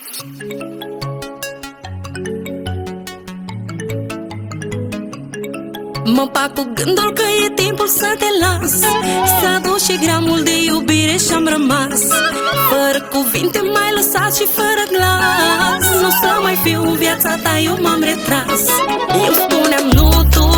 Mă bag cu gândul că e timpul să te las. S-a dus și gramul de iubire și-am rămas fără cuvinte, m-ai lăsat și fără glas. Nu să mai fiu în viața ta, eu m-am retras. Eu spuneam nu, tu